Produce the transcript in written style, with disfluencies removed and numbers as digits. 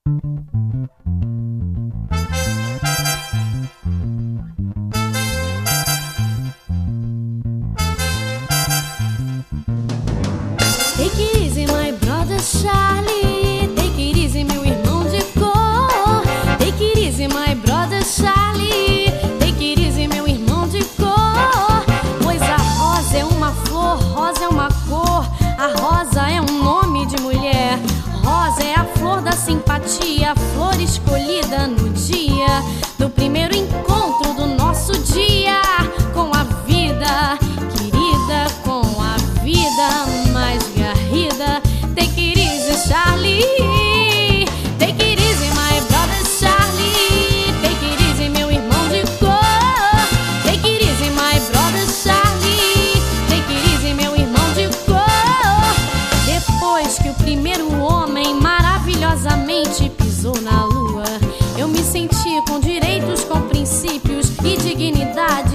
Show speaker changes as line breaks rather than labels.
Take it easy, my brother Charlie. Take it easy, meu irmão de cor. Take it easy, my brother Charlie. Take it easy, meu irmão de cor. Pois a rosa é uma flor, rosa é uma cor. A rosa é um nome de mulher. Rosa é a flor da simpatia, a flor escolhida no dia do primeiro encontro do nosso dia com a vida querida, com a vida mais garrida. Take it easy, Charlie. Take it easy, my brother Charlie. Take it easy, meu irmão de cor. Take it easy, my brother Charlie. Take it easy, meu irmão de cor. Depois que o primeiro homem maravilhosamente pisou na lua, eu me senti com direitos, com princípios e dignidade.